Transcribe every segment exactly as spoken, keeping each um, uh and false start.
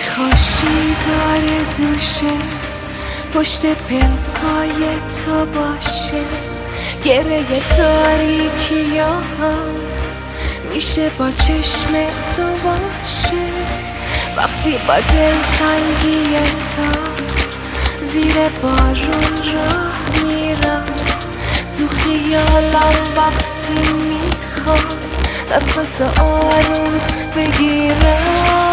خورشید آرزوشه پشت پلکای تو باشه، گره تاریکی هم میشه با چشم تو باشه. وقتی با دلتنگی تو زیر بارون راه میرم، تو خیالم وقتی میخوام دستت آروم بگیرم.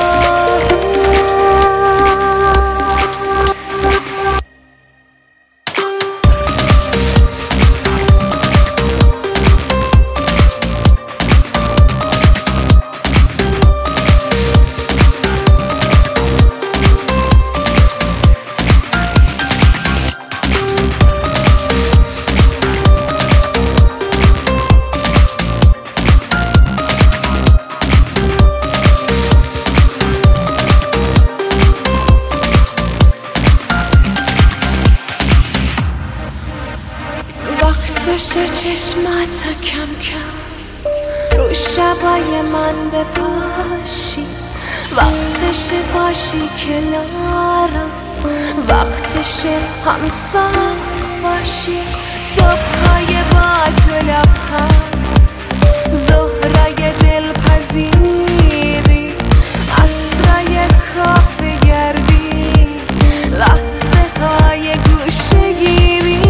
وقتشه چشماتو کم کم رو شبای من بپاشی، وقتشه باشی کنارم، وقتشه همسر باشی. صبحای با تو لبخند، ظهرای دلپذیری، عصرای کافه گردی، لحظه های گوشه‌گیری.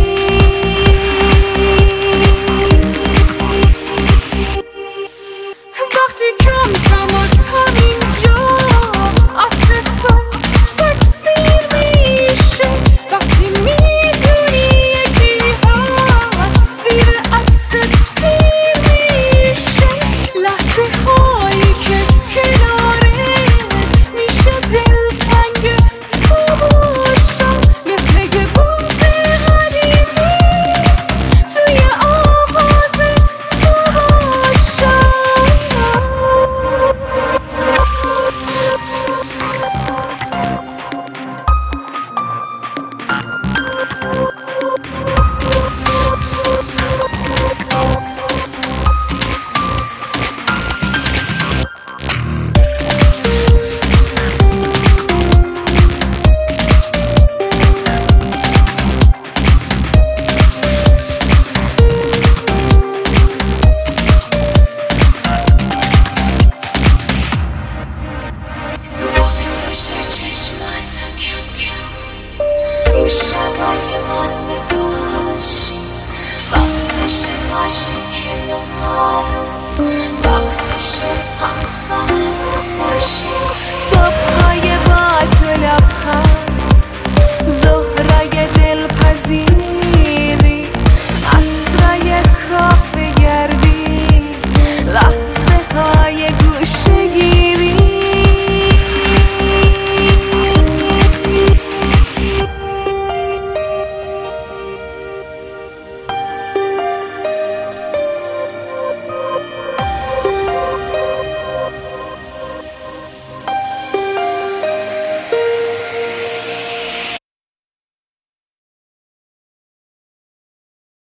شبای من بپاشی، وقتشه باشی کنارم، وقتشه همسر باشی.